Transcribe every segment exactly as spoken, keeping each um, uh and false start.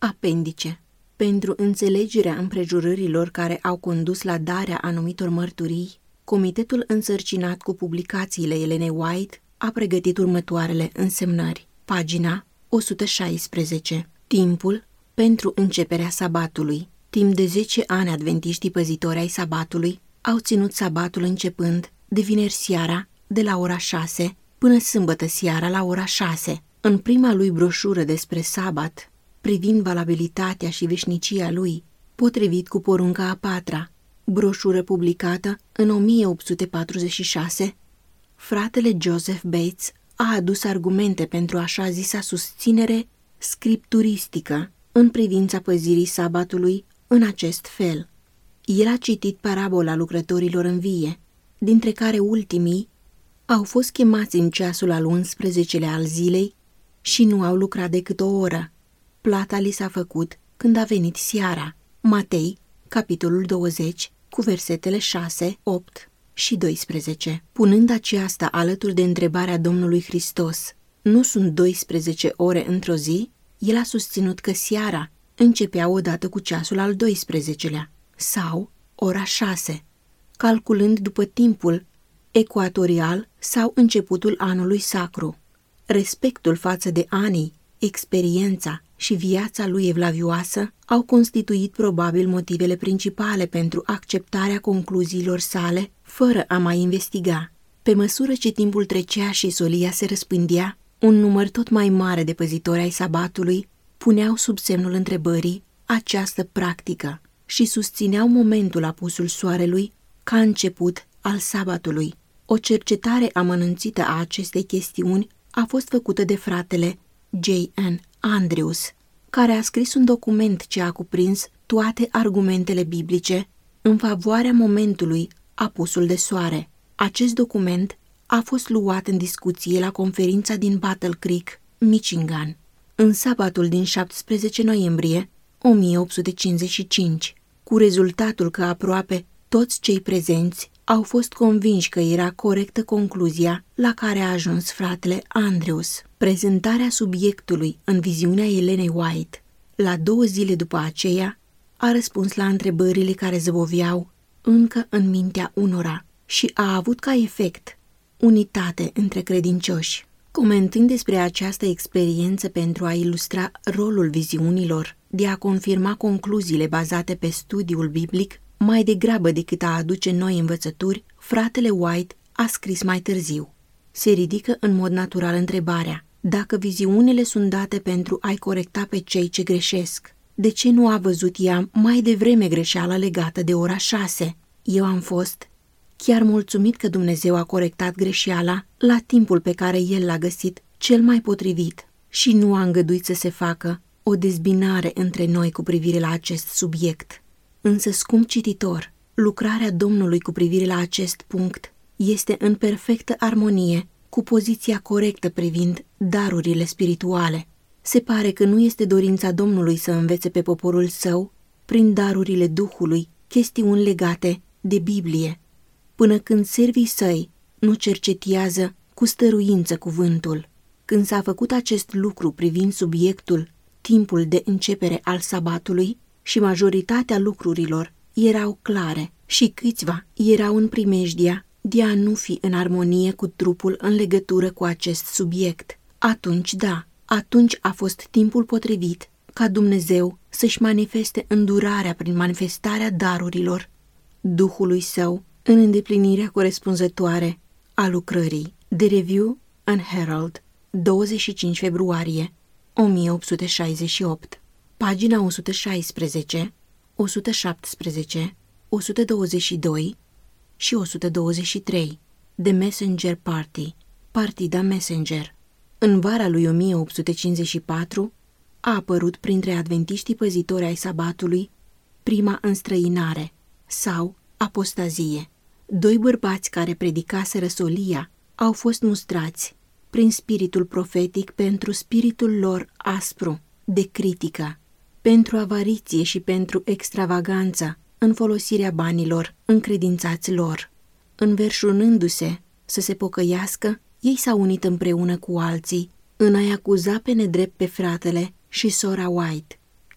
Apendice. Pentru înțelegerea împrejurărilor care au condus la darea anumitor mărturii, comitetul însărcinat cu publicațiile Elenei White a pregătit următoarele însemnări. Pagina o sută șaisprezece. Timpul pentru începerea sabatului. Timp de zece ani adventiștii păzitori ai sabatului au ținut sabatul începând de vineri seara de la ora șase până sâmbătă seara la ora șase. În prima lui broșură despre sabat, privind valabilitatea și veșnicia lui, potrivit cu porunca a patra, broșură publicată în o mie opt sute patruzeci și șase, fratele Joseph Bates a adus argumente pentru așa zisa susținere scripturistică în privința păzirii sabatului în acest fel. El a citit parabola lucrătorilor în vie, dintre care ultimii au fost chemați în ceasul al unsprezecelea al zilei și nu au lucrat decât o oră. Plata li s-a făcut când a venit seara. Matei, capitolul douăzeci, cu versetele șase, opt și doisprezece. Punând aceasta alături de întrebarea Domnului Hristos, nu sunt doisprezece ore într-o zi? El a susținut că seara începea odată cu ceasul al doisprezecelea sau ora șase, calculând după timpul ecuatorial sau începutul anului sacru. Respectul față de anii, experiența și viața lui evlavioasă au constituit probabil motivele principale pentru acceptarea concluziilor sale, fără a mai investiga. Pe măsură ce timpul trecea și solia se răspândea, un număr tot mai mare de păzitori ai sabatului puneau sub semnul întrebării această practică și susțineau momentul apusul soarelui ca început al sabatului. O cercetare amănunțită a acestei chestiuni a fost făcută de fratele J N Andrews, care a scris un document ce a cuprins toate argumentele biblice în favoarea momentului apusul de soare. Acest document a fost luat în discuție la conferința din Battle Creek, Michigan, în sabatul din șaptesprezece noiembrie o mie opt sute cincizeci și cinci, cu rezultatul că aproape toți cei prezenți au fost convinși că era corectă concluzia la care a ajuns fratele Andrews. Prezentarea subiectului în viziunea Elenei White, la două zile după aceea, a răspuns la întrebările care zăboveau încă în mintea unora și a avut ca efect unitate între credincioși. Comentând despre această experiență pentru a ilustra rolul viziunilor de a confirma concluziile bazate pe studiul biblic, mai degrabă decât a aduce noi învățături, fratele White a scris mai târziu. Se ridică în mod natural întrebarea: dacă viziunile sunt date pentru a-i corecta pe cei ce greșesc, de ce nu a văzut ea mai devreme greșeala legată de ora șase? Eu am fost chiar mulțumit că Dumnezeu a corectat greșeala la timpul pe care El l-a găsit cel mai potrivit și nu a îngăduit să se facă o dezbinare între noi cu privire la acest subiect. Însă, scump cititor, lucrarea Domnului cu privire la acest punct este în perfectă armonie cu poziția corectă privind darurile spirituale. Se pare că nu este dorința Domnului să învețe pe poporul său, prin darurile Duhului, chestiuni legate de Biblie, până când servii săi nu cercetează cu stăruință cuvântul. Când s-a făcut acest lucru privind subiectul, timpul de începere al sabatului, și majoritatea lucrurilor erau clare și câțiva erau în primejdia de a nu fi în armonie cu trupul în legătură cu acest subiect. Atunci, da, atunci a fost timpul potrivit ca Dumnezeu să-și manifeste îndurarea prin manifestarea darurilor Duhului Său în îndeplinirea corespunzătoare a lucrării. The Review and Herald, douăzeci și cinci februarie o mie opt sute șaizeci și opt. Pagina o sută șaisprezece, o sută șaptesprezece, o sută douăzeci și doi și o sută douăzeci și trei. The Messenger Party, Partida Messenger. În vara lui o mie opt sute cincizeci și patru a apărut printre adventiștii păzitori ai sabatului prima înstrăinare sau apostazie. Doi bărbați care predicaseră solia au fost mustrați prin spiritul profetic pentru spiritul lor aspru de critică, pentru avariție și pentru extravaganță în folosirea banilor încredințați lor. Înverșunându-se să se pocăiască, ei s-au unit împreună cu alții în a-i acuza pe nedrept pe fratele și sora White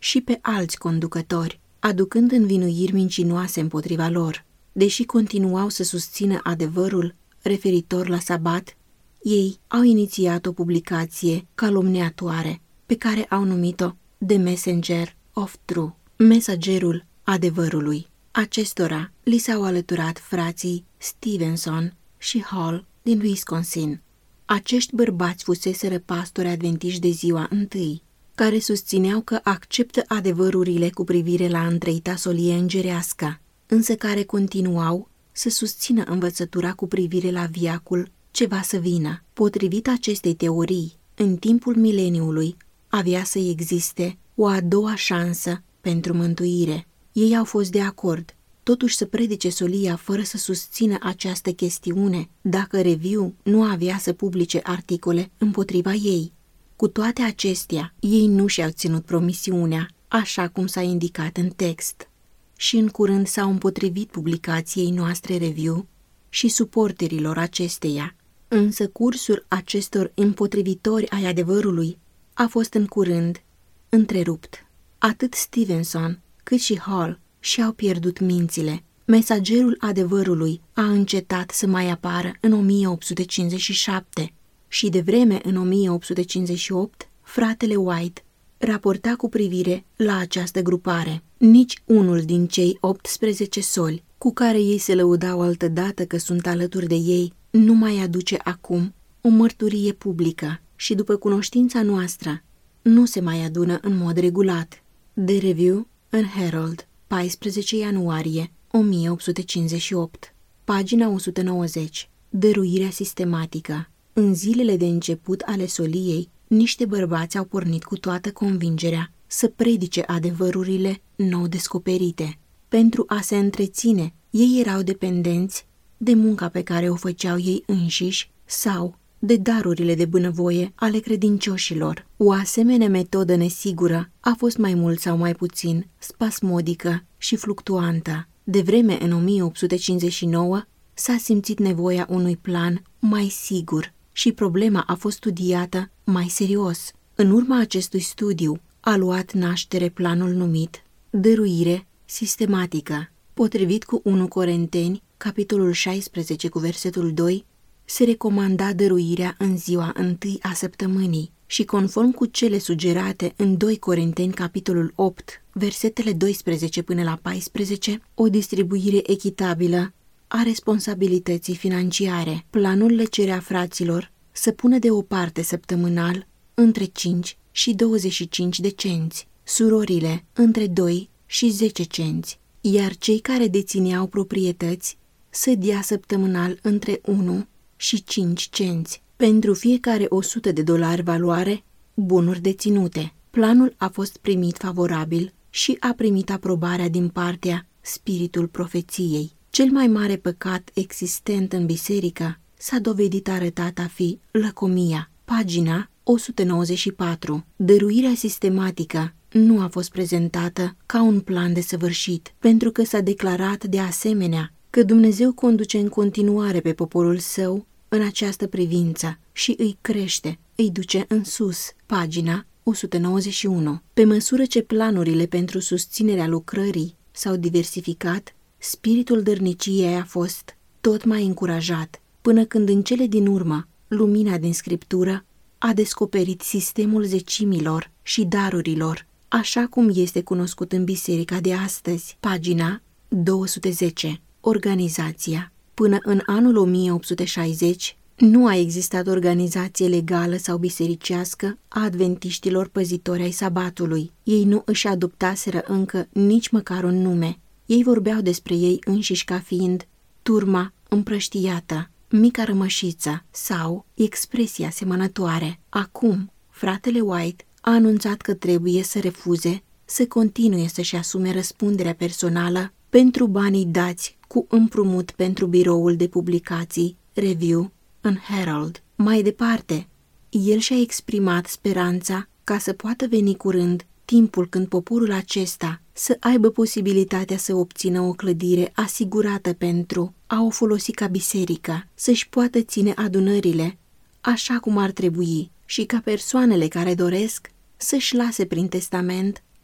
și pe alți conducători, aducând învinuiri mincinoase împotriva lor. Deși continuau să susțină adevărul referitor la sabat, ei au inițiat o publicație calomniatoare pe care au numit-o The Messenger of Truth, mesagerul adevărului. Acestora li s-au alăturat frații Stevenson și Hall din Wisconsin. Acești bărbați fuseseră pastori adventiști de ziua întâi, care susțineau că acceptă adevărurile cu privire la întreita solie îngerească, însă care continuau să susțină învățătura cu privire la viacul ce va să vină. Potrivit acestei teorii, în timpul mileniului avea să existe o a doua șansă pentru mântuire. Ei au fost de acord, totuși, să predice solia fără să susțină această chestiune, dacă Review nu avea să publice articole împotriva ei. Cu toate acestea, ei nu și-au ținut promisiunea, așa cum s-a indicat în text. Și în curând s-au împotrivit publicației noastre Review și suporterilor acesteia. Însă cursul acestor împotrivitori ai adevărului a fost în curând întrerupt. Atât Stevenson cât și Hall și-au pierdut mințile. Mesagerul adevărului a încetat să mai apară în o mie opt sute cincizeci și șapte și de vreme în o mie opt sute cincizeci și opt, fratele White raporta cu privire la această grupare. Nici unul din cei optsprezece soli cu care ei se lăudau altădată că sunt alături de ei nu mai aduce acum o mărturie publică și, după cunoștința noastră, nu se mai adună în mod regulat. The Review and Herald, paisprezece ianuarie o mie opt sute cincizeci și opt, pagina o sută nouăzeci. Dăruirea sistematică. În zilele de început ale soliei, niște bărbați au pornit cu toată convingerea să predice adevărurile nou descoperite. Pentru a se întreține, ei erau dependenți de munca pe care o făceau ei înșiși sau de darurile de bunăvoie ale credincioșilor. O asemenea metodă nesigură a fost mai mult sau mai puțin spasmodică și fluctuantă. De vreme în o mie opt sute cincizeci și nouă s-a simțit nevoia unui plan mai sigur și problema a fost studiată mai serios. În urma acestui studiu a luat naștere planul numit Dăruire sistematică. Potrivit cu unu Corinteni, capitolul șaisprezece cu versetul doi, se recomanda dăruirea în ziua întâi a săptămânii și, conform cu cele sugerate în doi Corinteni, capitolul opt, versetele doisprezece până la paisprezece, o distribuire echitabilă a responsabilității financiare. Planul le cerea fraților să pună deoparte săptămânal între cinci și douăzeci și cinci de cenți, surorile între doi și zece cenți, iar cei care dețineau proprietăți să dea săptămânal între unu și cinci cenți, pentru fiecare o sută de dolari valoare bunuri deținute. Planul a fost primit favorabil și a primit aprobarea din partea Spiritul Profeției. Cel mai mare păcat existent în biserică s-a dovedit arătat a fi lăcomia. Pagina o sută nouăzeci și patru. Dăruirea sistematică nu a fost prezentată ca un plan desăvârșit, pentru că s-a declarat de asemenea că Dumnezeu conduce în continuare pe poporul său în această privință și îi crește, îi duce în sus. Pagina o sută nouăzeci și unu. Pe măsură ce planurile pentru susținerea lucrării s-au diversificat, spiritul dărniciei a fost tot mai încurajat, până când în cele din urmă lumina din Scriptură a descoperit sistemul zecimilor și darurilor, așa cum este cunoscut în biserica de astăzi. Pagina două sute zece. Organizația. Până în anul o mie opt sute șaizeci, nu a existat organizație legală sau bisericească a adventiștilor păzitori ai sabatului. Ei nu își adoptaseră încă nici măcar un nume. Ei vorbeau despre ei înșiși ca fiind turma împrăștiată, mica rămășiță sau expresia asemănătoare. Acum, fratele White a anunțat că trebuie să refuze să continue să-și asume răspunderea personală pentru banii dați cu împrumut pentru biroul de publicații Review and Herald. Mai departe, el și-a exprimat speranța ca să poată veni curând timpul când poporul acesta să aibă posibilitatea să obțină o clădire asigurată pentru a o folosi ca biserică, să-și poată ține adunările așa cum ar trebui și ca persoanele care doresc să-și lase prin testament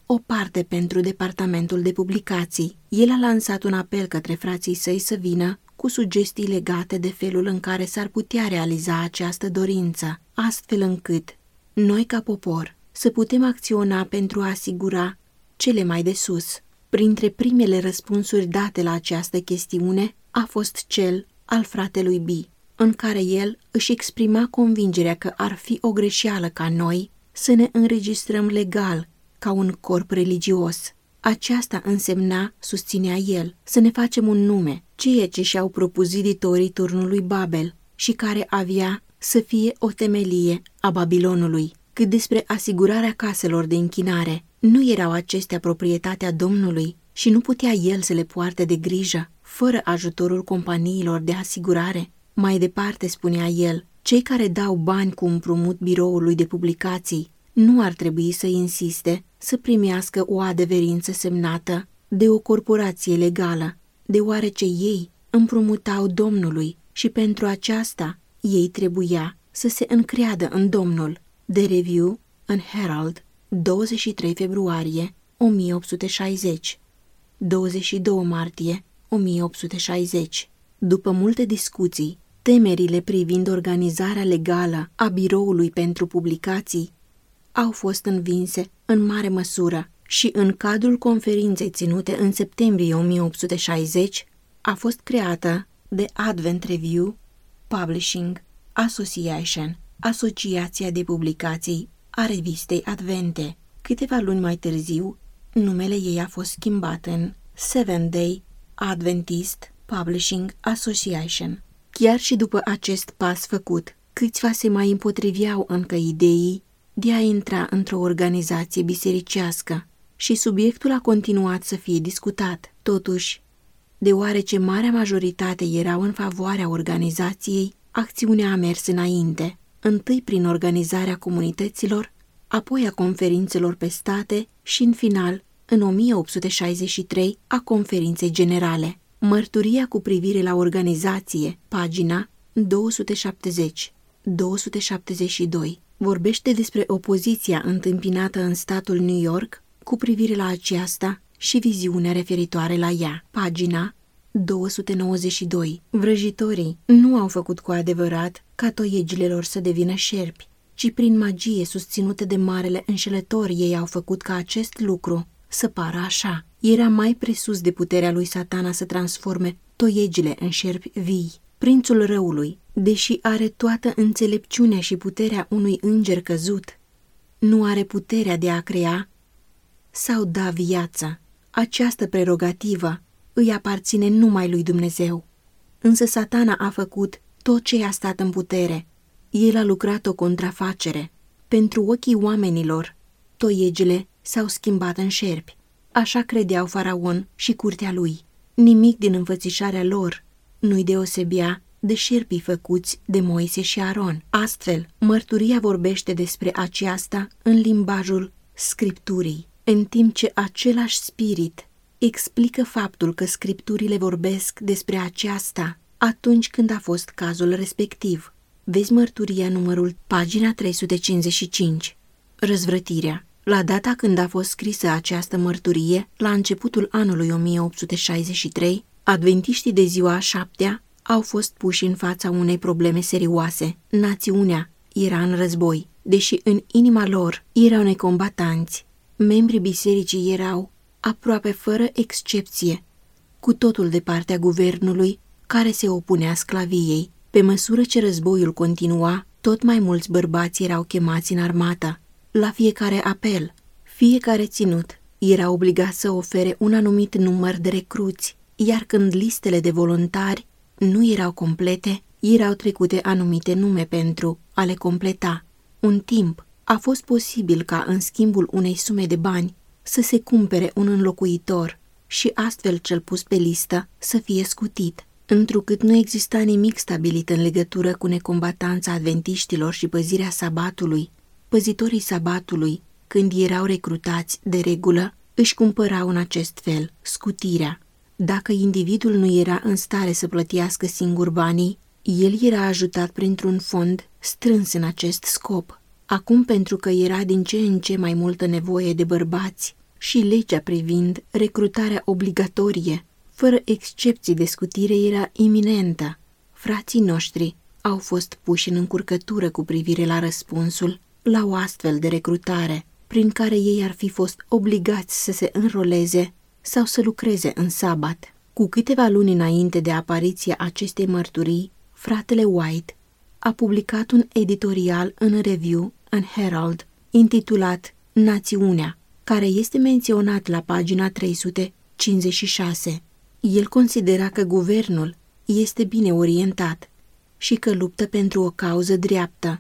o parte pentru departamentul de publicații. El a lansat un apel către frații săi să vină cu sugestii legate de felul în care s-ar putea realiza această dorință, astfel încât noi, ca popor, să putem acționa pentru a asigura cele mai de sus. Printre primele răspunsuri date la această chestiune a fost cel al fratelui B, în care el își exprima convingerea că ar fi o greșeală ca noi să ne înregistrăm legal ca un corp religios. Aceasta însemna, susținea el, să ne facem un nume, ceea ce și-au propus editorii turnului Babel și care avea să fie o temelie a Babilonului. Cât despre asigurarea caselor de închinare, nu erau acestea proprietatea Domnului și nu putea el să le poarte de grijă, fără ajutorul companiilor de asigurare? Mai departe, spunea el, cei care dau bani cu împrumut biroului de publicații nu ar trebui să insiste să primească o adeverință semnată de o corporație legală, deoarece ei împrumutau Domnului și pentru aceasta ei trebuia să se încreadă în Domnul. The Review and Herald, douăzeci și trei februarie o mie opt sute șaizeci, douăzeci și doi martie o mie opt sute șaizeci. După multe discuții, temerile privind organizarea legală a biroului pentru publicații au fost învinse în mare măsură și în cadrul conferinței ținute în septembrie o mie opt sute șaizeci a fost creată The Advent Review Publishing Association, Asociația de Publicații a Revistei Advente. Câteva luni mai târziu, numele ei a fost schimbat în Seventh-day Adventist Publishing Association. Chiar și după acest pas făcut, câțiva se mai împotriveau încă ideii de a intra într-o organizație bisericească și subiectul a continuat să fie discutat. Totuși, deoarece marea majoritate erau în favoarea organizației, acțiunea a mers înainte, întâi prin organizarea comunităților, apoi a conferințelor pe state și, în final, în o mie opt sute șaizeci și trei, a conferinței generale. Mărturia cu privire la organizație, pagina două sute șaptezeci - două sute șaptezeci și doi, vorbește despre opoziția întâmpinată în statul New York cu privire la aceasta și viziunea referitoare la ea. Pagina două sute nouăzeci și doi. Vrăjitorii nu au făcut cu adevărat ca toiegile lor să devină șerpi, ci prin magie susținută de marele înșelător ei au făcut ca acest lucru să pară așa. Era mai presus de puterea lui Satana să transforme toiegile în șerpi vii. Prințul răului, deși are toată înțelepciunea și puterea unui înger căzut, nu are puterea de a crea sau da viață. Această prerogativă îi aparține numai lui Dumnezeu. Însă Satana a făcut tot ce i-a stat în putere. El a lucrat o contrafacere. Pentru ochii oamenilor, toiegile s-au schimbat în șerpi. Așa credeau Faraon și curtea lui. Nimic din înfățișarea lor nu-i deosebea de șerpii făcuți de Moise și Aron. Astfel, mărturia vorbește despre aceasta în limbajul Scripturii, în timp ce același spirit explică faptul că Scripturile vorbesc despre aceasta atunci când a fost cazul respectiv. Vezi mărturia numărul, pagina trei sute cincizeci și cinci. Răzvrătirea. La data când a fost scrisă această mărturie, la începutul anului o mie opt sute șaizeci și trei, adventiștii de ziua a șaptea au fost puși în fața unei probleme serioase. Națiunea era în război. Deși în inima lor erau necombatanți, membrii bisericii erau, aproape fără excepție, cu totul de partea guvernului care se opunea sclaviei. Pe măsură ce războiul continua, tot mai mulți bărbați erau chemați în armată. La fiecare apel, fiecare ținut era obligat să ofere un anumit număr de recruți, iar când listele de voluntari nu erau complete, erau trecute anumite nume pentru a le completa. Un timp a fost posibil ca în schimbul unei sume de bani să se cumpere un înlocuitor și astfel cel pus pe listă să fie scutit. Întrucât nu exista nimic stabilit în legătură cu necombatanța adventiștilor și păzirea sabatului, păzitorii sabatului, când erau recrutați de regulă, își cumpărau în acest fel scutirea. Dacă individul nu era în stare să plătească singur banii, el era ajutat printr-un fond strâns în acest scop. Acum, pentru că era din ce în ce mai multă nevoie de bărbați și legea privind recrutarea obligatorie, fără excepții de scutire, era iminentă. Frații noștri au fost puși în încurcătură cu privire la răspunsul la o astfel de recrutare, prin care ei ar fi fost obligați să se înroleze sau să lucreze în sabat. Cu câteva luni înainte de apariția acestei mărturii, fratele White a publicat un editorial în Review and Herald intitulat Națiunea, care este menționat la pagina trei sute cincizeci și șase. El considera că guvernul este bine orientat și că luptă pentru o cauză dreaptă.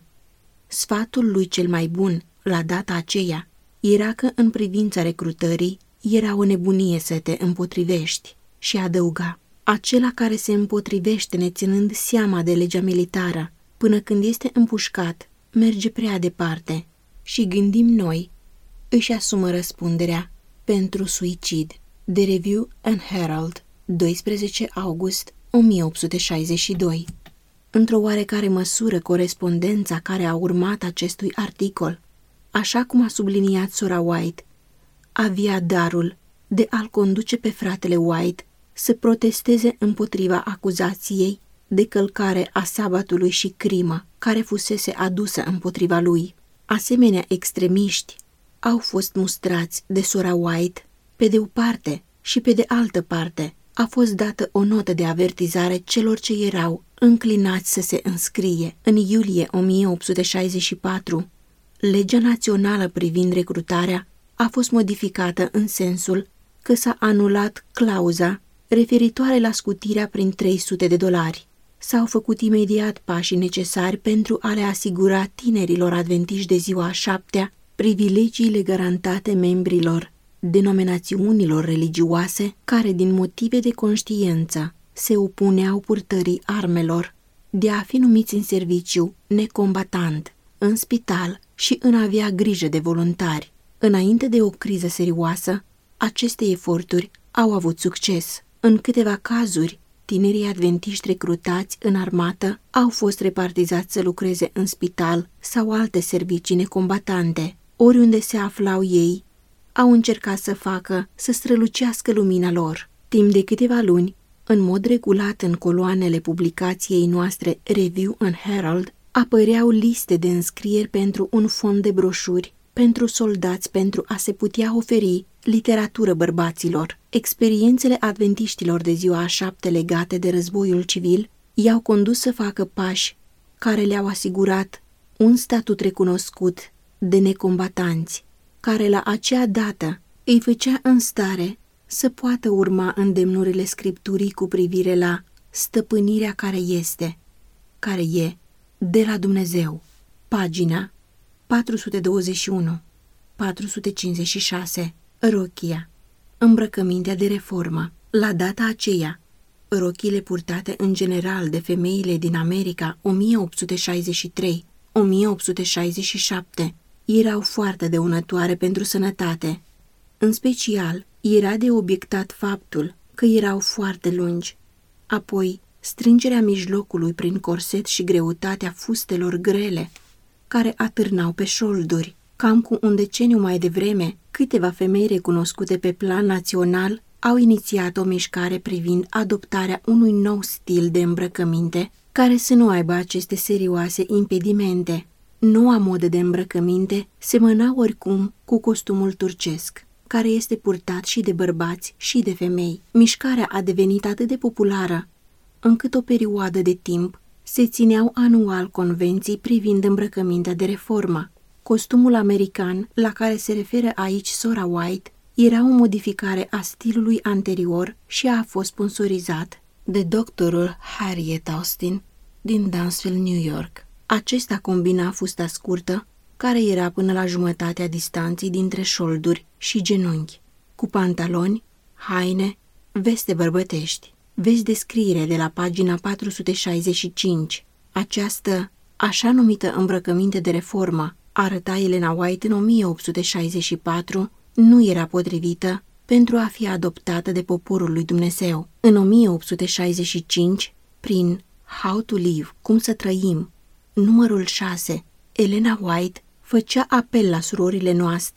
Sfatul lui cel mai bun, la data aceea, era că în privința recrutării era o nebunie să te împotrivești și adăuga: acela care se împotrivește neținând seama de legea militară până când este împușcat merge prea departe și gândim noi își asumă răspunderea pentru suicid. The Review and Herald, doisprezece august o mie opt sute șaizeci și doi. Într-o oarecare măsură, corespondența care a urmat acestui articol, așa cum a subliniat sora White, avea darul de a-l conduce pe fratele White să protesteze împotriva acuzației de călcare a sabatului și crimă care fusese adusă împotriva lui. Asemenea extremiști au fost mustrați de sora White pe de o parte și pe de altă parte a fost dată o notă de avertizare celor ce erau înclinați să se înscrie. În iulie o mie opt sute șaizeci și patru, legea națională privind recrutarea a fost modificată în sensul că s-a anulat clauza referitoare la scutirea prin trei sute de dolari. S-au făcut imediat pașii necesari pentru a le asigura tinerilor adventiști de ziua a șaptea privilegiile garantate membrilor denominațiunilor religioase care, din motive de conștiință, se opuneau purtării armelor, de a fi numiți în serviciu necombatant, în spital și în a avea grijă de voluntari. Înainte de o criză serioasă, aceste eforturi au avut succes. În câteva cazuri, tinerii adventiști recrutați în armată au fost repartizați să lucreze în spital sau alte servicii necombatante. Oriunde se aflau ei, au încercat să facă să strălucească lumina lor. Timp de câteva luni, în mod regulat în coloanele publicației noastre Review and Herald, apăreau liste de înscrieri pentru un fond de broșuri pentru soldați pentru a se putea oferi literatură bărbaților. Experiențele adventiștilor de ziua a șapte legate de războiul civil i-au condus să facă pași care le-au asigurat un statut recunoscut de necombatanți, care la acea dată îi făcea în stare să poată urma îndemnurile Scripturii cu privire la stăpânirea care este, care e, de la Dumnezeu. Pagina patru sute douăzeci și unu - patru sute cincizeci și șase. Rochia. Îmbrăcămintea de reformă. La data aceea, rochile purtate în general de femeile din America o mie opt sute șaizeci și trei - o mie opt sute șaizeci și șapte erau foarte dăunătoare pentru sănătate. În special, era de obiectat faptul că erau foarte lungi. Apoi, strângerea mijlocului prin corset și greutatea fustelor grele, care atârnau pe șolduri. Cam cu un deceniu mai devreme, câteva femei recunoscute pe plan național au inițiat o mișcare privind adoptarea unui nou stil de îmbrăcăminte care să nu aibă aceste serioase impedimente. Noua modă de îmbrăcăminte semăna oricum cu costumul turcesc, care este purtat și de bărbați și de femei. Mișcarea a devenit atât de populară, încât o perioadă de timp se țineau anual convenții privind îmbrăcămintea de reformă. Costumul american, la care se referă aici sora White, era o modificare a stilului anterior și a fost sponsorizat de doctorul Harriet Austin din Dunnsville, New York. Acesta combina fusta scurtă, care era până la jumătatea distanței dintre șolduri și genunchi, cu pantaloni, haine, veste bărbătești. Vezi descriere de la pagina patru sute șaizeci și cinci. Această așa numită îmbrăcăminte de reformă, arăta Elena White în o mie opt sute șaizeci și patru, nu era potrivită pentru a fi adoptată de poporul lui Dumnezeu. În o mie opt sute șaizeci și cinci, prin How to Live, cum să trăim, numărul șase, Elena White făcea apel la surorile noastre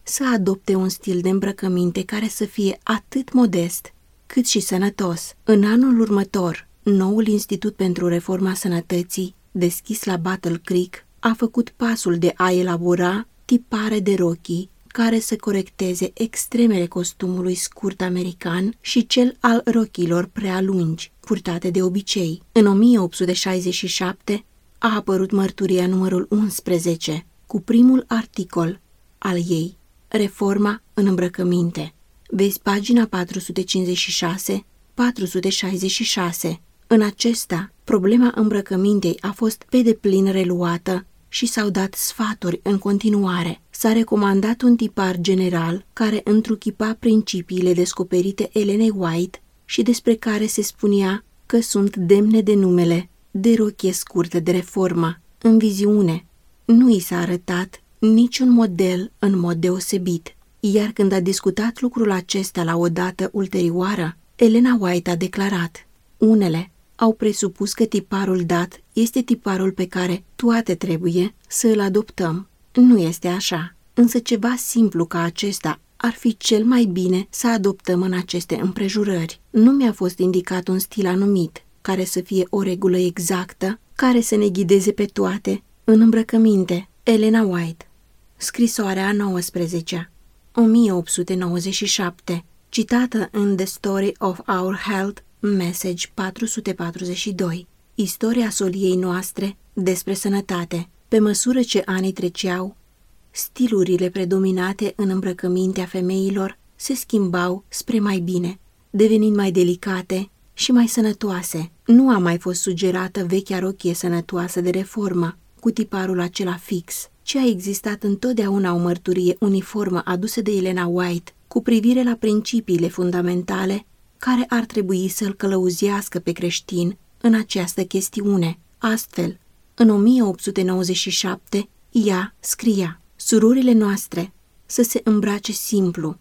să adopte un stil de îmbrăcăminte care să fie atât modest cât și sănătos. În anul următor, noul Institut pentru Reforma Sănătății, deschis la Battle Creek, a făcut pasul de a elabora tipare de rochii care să corecteze extremele costumului scurt american și cel al rochiilor prea lungi, purtate de obicei. În o mie opt sute șaizeci și șapte a apărut mărturia numărul unsprezece, cu primul articol al ei, Reforma în îmbrăcăminte. Vezi pagina patru sute cincizeci și șase - patru sute șaizeci și șase. În acesta, problema îmbrăcămintei a fost pe deplin reluată și s-au dat sfaturi în continuare. S-a recomandat un tipar general care întruchipa principiile descoperite Elenei White și despre care se spunea că sunt demne de numele de rochie scurtă de reformă. În viziune, nu i s-a arătat niciun model în mod deosebit, iar când a discutat lucrul acesta la o dată ulterioară, Elena White a declarat: unele au presupus că tiparul dat este tiparul pe care toate trebuie să îl adoptăm. Nu este așa, însă ceva simplu ca acesta ar fi cel mai bine să adoptăm în aceste împrejurări. Nu mi-a fost indicat un stil anumit, care să fie o regulă exactă, care să ne ghideze pe toate în îmbrăcăminte. Elena White. Scrisoarea a nouăsprezecea, o mie opt sute nouăzeci și șapte, citată în The Story of Our Health, Message patru sute patruzeci și doi. Istoria soliei noastre despre sănătate. Pe măsură ce anii treceau, stilurile predominate în îmbrăcămintea femeilor se schimbau spre mai bine, devenind mai delicate și mai sănătoase. Nu a mai fost sugerată vechea rochie sănătoasă de reformă, cu tiparul acela fix, ci a existat întotdeauna o mărturie uniformă adusă de Elena White cu privire la principiile fundamentale care ar trebui să-l călăuzească pe creștin în această chestiune. Astfel, în o mie opt sute nouăzeci și șapte, ea scria: surorile noastre să se îmbrace simplu,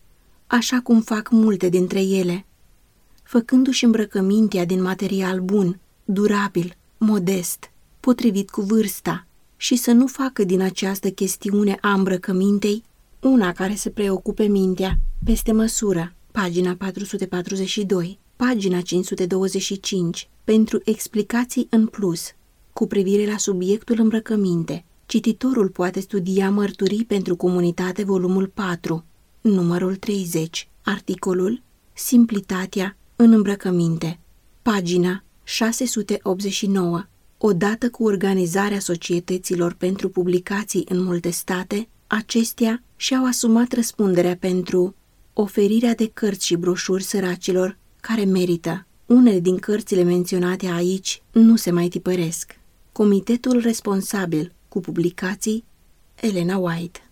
așa cum fac multe dintre ele, făcându-și îmbrăcămintea din material bun, durabil, modest, potrivit cu vârsta, și să nu facă din această chestiune a îmbrăcămintei una care să preocupe mintea peste măsură. Pagina patru sute patruzeci și doi, pagina cinci sute douăzeci și cinci, pentru explicații în plus cu privire la subiectul îmbrăcăminte. Cititorul poate studia Mărturii pentru comunitate, volumul patru, numărul treizeci, articolul Simplitatea în îmbrăcăminte, pagina șase sute optzeci și nouă. Odată cu organizarea societăților pentru publicații în multe state, acestea și-au asumat răspunderea pentru oferirea de cărți și broșuri săracilor care merită. Unele din cărțile menționate aici nu se mai tipăresc. Comitetul responsabil cu publicații, Elena White.